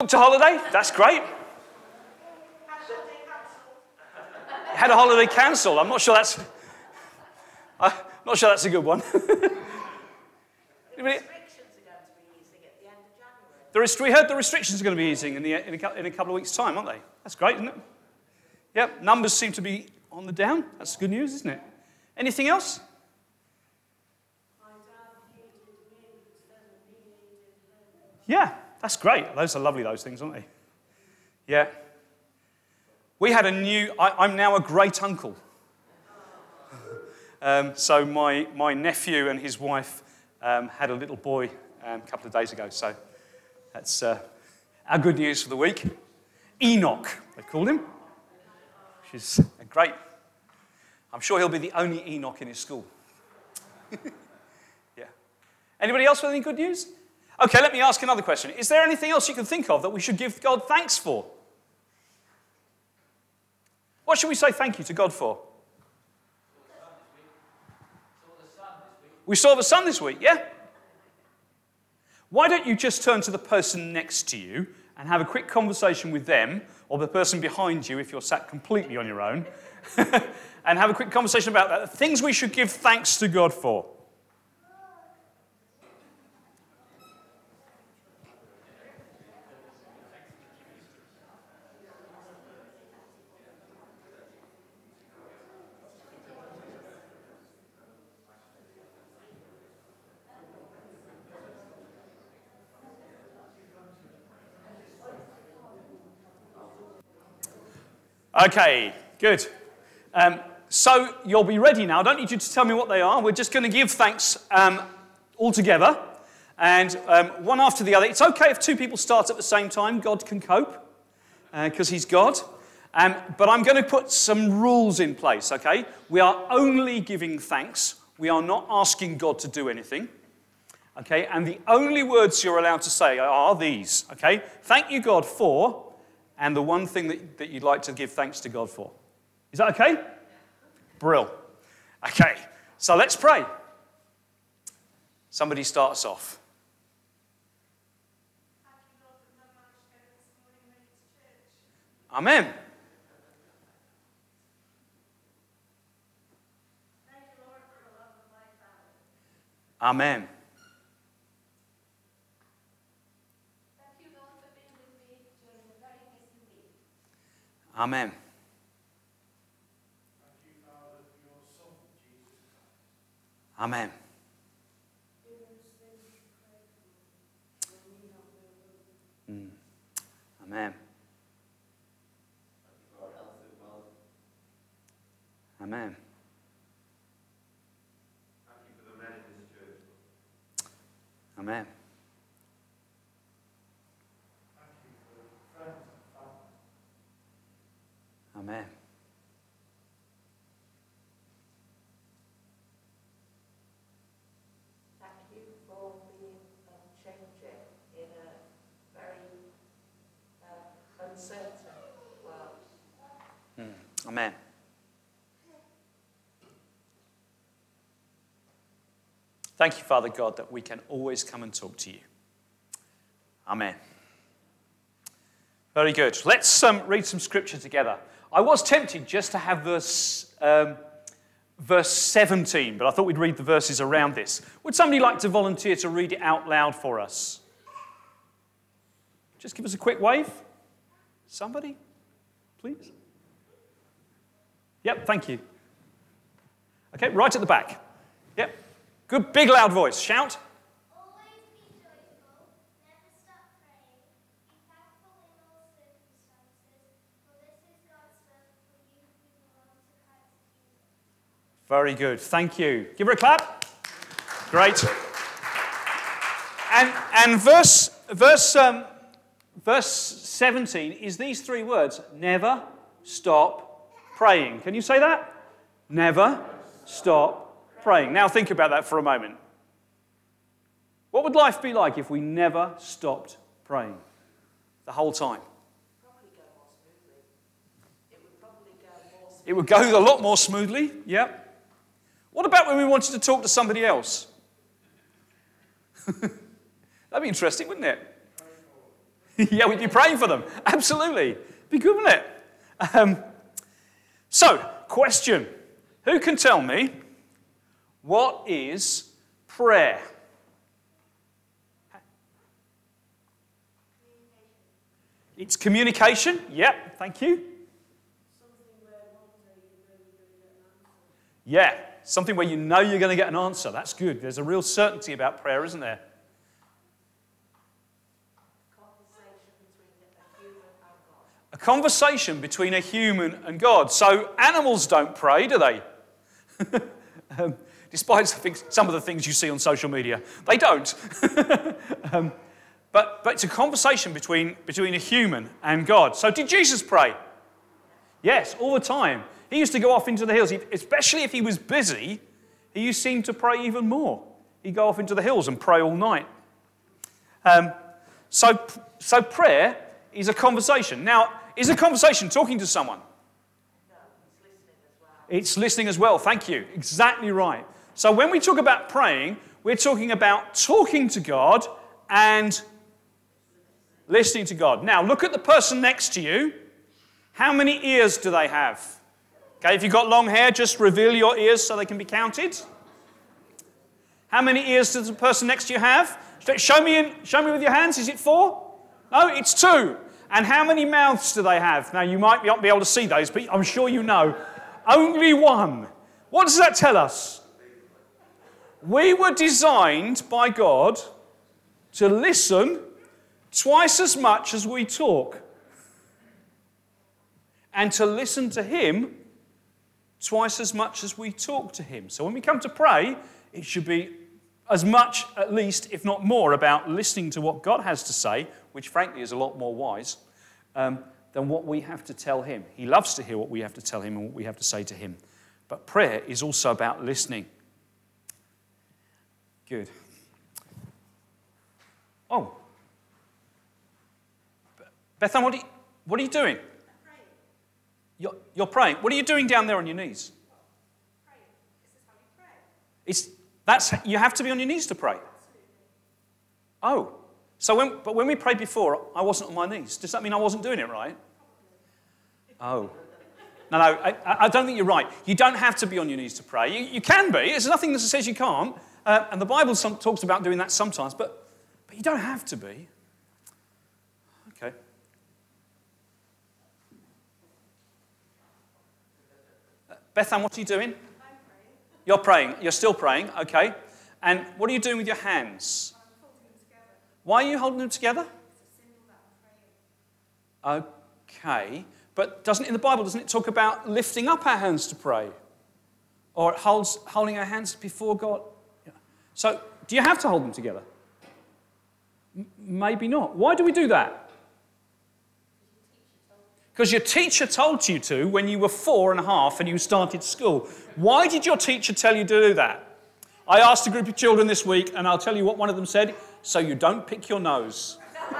To holiday? That's great. Had a holiday cancelled. I'm not sure that's a good one. We heard the restrictions are going to be easing in a couple of weeks' time, aren't they? That's great, isn't it? Yep, numbers seem to be on the down. That's good news, isn't it? Anything else? Yeah, that's great. Those are lovely, those things, aren't they? Yeah. We had I'm now a great uncle. So my nephew and his wife had a little boy a couple of days ago. So that's our good news for the week. Enoch, they called him. Which is great. I'm sure he'll be the only Enoch in his school. Yeah. Anybody else with any good news? Okay, let me ask another question. Is there anything else you can think of that we should give God thanks for? What should we say thank you to God for? We saw the sun this week, yeah? Why don't you just turn to the person next to you and have a quick conversation with them, or the person behind you if you're sat completely on your own, and have a quick conversation about that. The things we should give thanks to God for. Okay, good. So you'll be ready now. I don't need you to tell me what they are. We're just going to give thanks all together, and one after the other. It's okay if two people start at the same time. God can cope, because he's God. But I'm going to put some rules in place, okay? We are only giving thanks. We are not asking God to do anything. Okay, and the only words you're allowed to say are these, okay? Thank you, God, for... and the one thing that you'd like to give thanks to God for. Is that okay? Brill. Okay, so let's pray. Somebody starts off. Amen. Amen. Amen. Amen. Amen. Amen. Amen. Amen. Thank you for being a changer in a very uncertain world. Amen. Thank you, Father God, that we can always come and talk to you. Amen. Very good. Let's read some scripture together. I was tempted just to have verse 17, but I thought we'd read the verses around this. Would somebody like to volunteer to read it out loud for us? Just give us a quick wave. Somebody, please. Yep, thank you. Okay, right at the back. Yep. Good, big, loud voice. Shout. Always be joyful, never stop praying, be thankful in all circumstances, for this is God's will for you who belong to Christ Jesus. Very good, thank you. Give her a clap. Great. And verse 17 is these three words: never stop praying. Can you say that? Never stop praying. Now think about that for a moment. What would life be like if we never stopped praying the whole time? Probably go more smoothly. It would probably go more smoothly. It would go a lot more smoothly, yep. What about when we wanted to talk to somebody else? That'd be interesting, wouldn't it? Yeah, we'd be praying for them. Absolutely. Be good, wouldn't it? So, question. Who can tell me what is prayer? It's communication. Yep, thank you. Yeah, something where you know you're going to get an answer. That's good. There's a real certainty about prayer, isn't there? A conversation between a human and God. So animals don't pray, do they? Despite some of the things you see on social media. They don't. But it's a conversation between a human and God. So did Jesus pray? Yes, all the time. He used to go off into the hills, especially if he was busy. He seemed to pray even more. He'd go off into the hills and pray all night. So prayer is a conversation. Now, is a conversation talking to someone? No, it's listening as well. It's listening as well. Thank you. Exactly right. So when we talk about praying, we're talking about talking to God and listening to God. Now, look at the person next to you. How many ears do they have? Okay, if you've got long hair, just reveal your ears so they can be counted. How many ears does the person next to you have? Show me with your hands. Is it 4? No, it's 2. And how many mouths do they have? Now, you might not be able to see those, but I'm sure you know. Only 1. What does that tell us? We were designed by God to listen twice as much as we talk. And to listen to him twice as much as we talk to him. So when we come to pray, it should be as much, at least, if not more, about listening to what God has to say, which frankly is a lot more wise, than what we have to tell him. He loves to hear what we have to tell him and what we have to say to him. But prayer is also about listening. Good. Oh. Bethan, what are you doing? You're praying. What are you doing down there on your knees? Praying. This is how you pray. You have to be on your knees to pray. Oh, so when we prayed before, I wasn't on my knees. Does that mean I wasn't doing it right? Oh, no, I don't think you're right. You don't have to be on your knees to pray. You can be. There's nothing that says you can't, and the Bible talks about doing that sometimes, but you don't have to be. Okay. Bethan, what are you doing? I'm praying. You're praying. You're still praying. Okay. And what are you doing with your hands? I'm holding them together. Why are you holding them together? It's a symbol that I'm praying. Okay. But in the Bible, doesn't it talk about lifting up our hands to pray? Or holding our hands before God? Yeah. So, do you have to hold them together? Maybe not. Why do we do that? Because your teacher told you to when you were 4.5 and you started school. Why did your teacher tell you to do that? I asked a group of children this week, and I'll tell you what one of them said: so you don't pick your nose.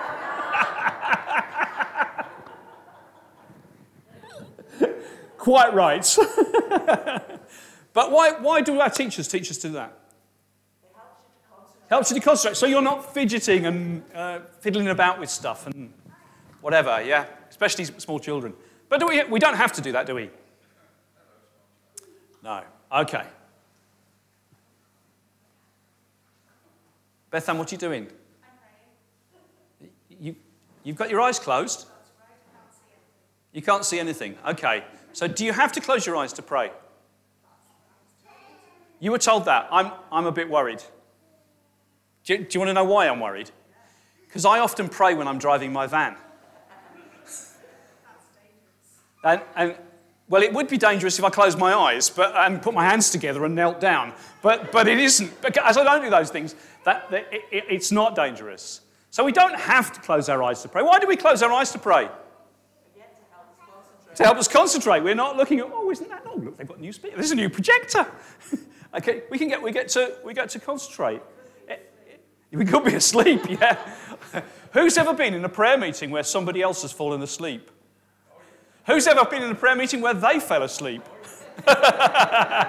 Quite right. But why do our teachers teach us to do that? It helps you to concentrate. Helps you to concentrate, so you're not fidgeting and fiddling about with stuff and whatever, yeah? Especially small children. But we don't have to do that, do we? No. Okay. Bethan, what are you doing? I'm praying. You've got your eyes closed? That's right. I can't see anything. You can't see anything. Okay. So do you have to close your eyes to pray? You were told that. I'm a bit worried. Do you want to know why I'm worried? Because I often pray when I'm driving my van. That's dangerous. Well, it would be dangerous if I closed my eyes and put my hands together and knelt down. But it isn't. Because I don't do those things, it's not dangerous. So we don't have to close our eyes to pray. Why do we close our eyes to pray? Again, to help us concentrate. To help us concentrate. We're not looking at, isn't that? Oh, look, they've got a new speaker. There's a new projector. Okay, we get to concentrate. We could be asleep, yeah. Who's ever been in a prayer meeting where somebody else has fallen asleep? Who's ever been in a prayer meeting where they fell asleep?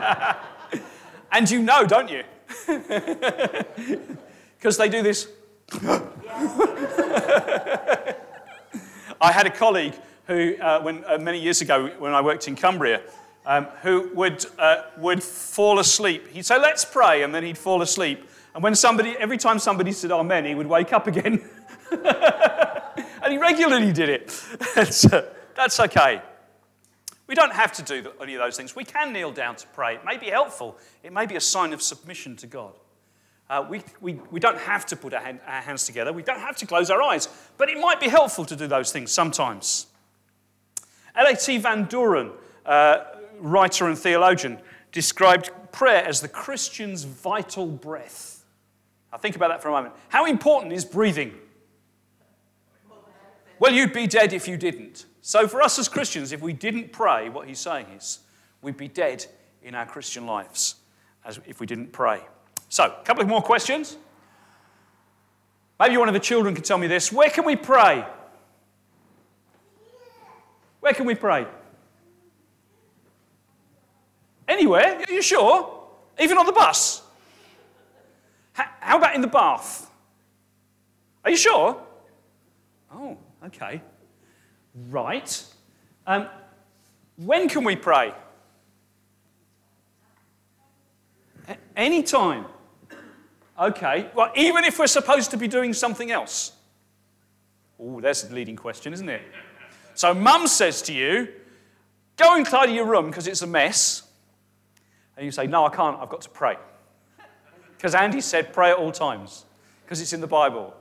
And you know, don't you? Because they do this. I had a colleague who, many years ago when I worked in Cumbria, who would fall asleep. He'd say, let's pray, and then he'd fall asleep. And every time somebody said amen, he would wake up again. And he regularly did it. That's okay. We don't have to do any of those things. We can kneel down to pray. It may be helpful. It may be a sign of submission to God. We don't have to put our hands together. We don't have to close our eyes. But it might be helpful to do those things sometimes. L.A.T. Van Doren, writer and theologian, described prayer as the Christian's vital breath. Now think about that for a moment. How important is breathing? Well, you'd be dead if you didn't. So for us as Christians, if we didn't pray, what he's saying is, we'd be dead in our Christian lives if we didn't pray. So, a couple of more questions. Maybe one of the children can tell me this. Where can we pray? Where can we pray? Anywhere? Are you sure? Even on the bus? How about in the bath? Are you sure? Oh, okay. Right. When can we pray? Any time. Okay. Well, even if we're supposed to be doing something else. Oh, there's a leading question, isn't it? So Mum says to you, go and tidy your room because it's a mess. And you say, no, I can't. I've got to pray. Because Andy said pray at all times. Because it's in the Bible.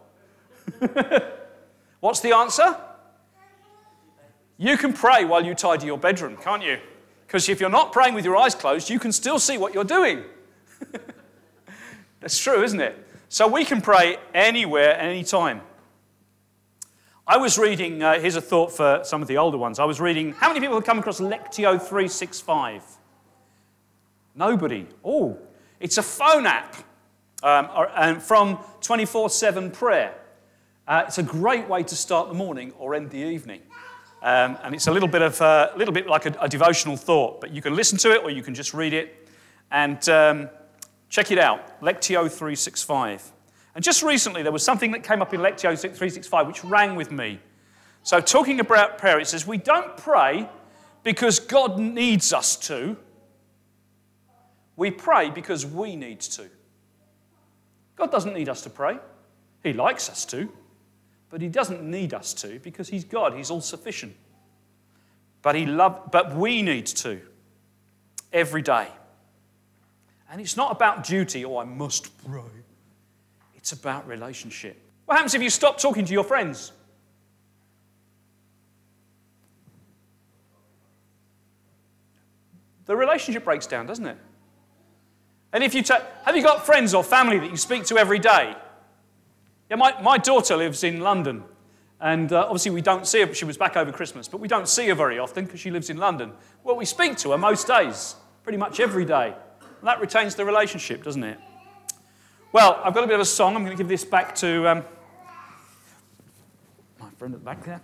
What's the answer? You can pray while you tidy your bedroom, can't you? Because if you're not praying with your eyes closed, you can still see what you're doing. That's true, isn't it? So we can pray anywhere, anytime. I was reading, here's a thought for some of the older ones. I was reading, how many people have come across Lectio 365? Nobody. Oh, it's a phone app from 24/7 prayer. It's a great way to start the morning or end the evening. And it's a little bit like a devotional thought, but you can listen to it or you can just read it. And check it out, Lectio 365. And just recently there was something that came up in Lectio 365 which rang with me. So talking about prayer, it says, we don't pray because God needs us to. We pray because we need to. God doesn't need us to pray. He likes us to. But he doesn't need us to because he's God. He's all-sufficient. But we need to every day. And it's not about duty, I must pray. It's about relationship. What happens if you stop talking to your friends? The relationship breaks down, doesn't it? And if have you got friends or family that you speak to every day? Yeah, my daughter lives in London, and obviously we don't see her. She was back over Christmas, but we don't see her very often because she lives in London. Well, we speak to her most days, pretty much every day. And that retains the relationship, doesn't it? Well, I've got a bit of a song. I'm going to give this back to my friend at the back there.